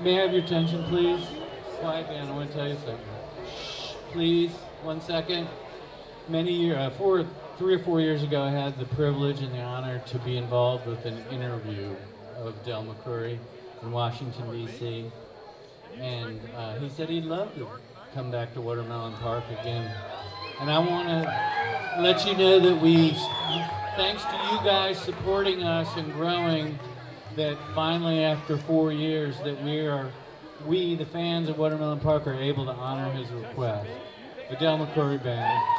May I have your attention, please? Quiet down. I want to tell you something. Shh, please, 1 second. Many years, 3 or 4 years ago, I had the privilege and the honor to be involved with an interview of Del McCoury in Washington, D.C. And he said he'd love to come back to Watermelon Park again. And I want to let you know that thanks to you guys supporting us and growing, that finally after 4 years that we, the fans of Watermelon Park, are able to honor his request. The Del McCoury Band.